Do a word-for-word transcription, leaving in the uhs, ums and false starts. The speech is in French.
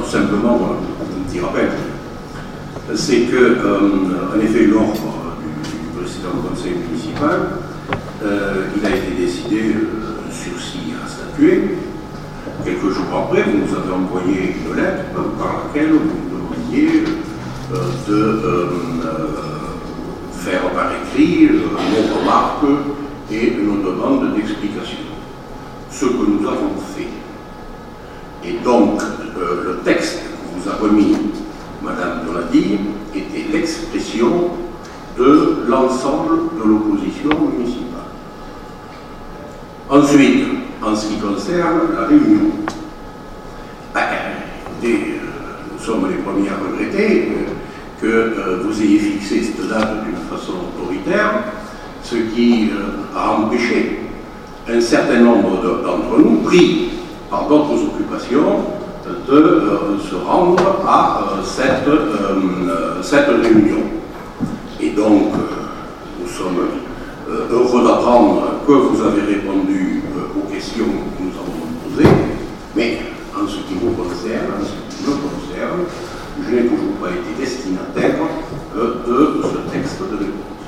simplement un petit rappel. C'est que, euh, en effet, lors du, du précédent conseil municipal, euh, il a été décidé euh, un sursis à statuer. Quelques jours après, vous nous avez envoyé une lettre par laquelle vous nous demandiez euh, de euh, euh, faire par écrit euh, nos remarques et nos demandes d'explication. Ce que nous avons fait. Et donc, euh, le texte que vous a remis Madame Donadi était l'expression de l'ensemble de l'opposition municipale. Ensuite, en ce qui concerne la réunion, ben, écoutez, euh, nous sommes les premiers à regretter euh, que euh, vous ayez fixé cette date d'une façon autoritaire, ce qui euh, a empêché un certain nombre d'entre nous, pris par d'autres occupations, de euh, se rendre à euh, cette, euh, cette réunion. Et donc, euh, nous sommes euh, heureux d'apprendre que vous avez répondu euh, aux questions que nous avons posées, mais en ce qui vous concerne, en ce qui me concerne, je n'ai toujours pas été destinataire euh, de ce texte de réponse.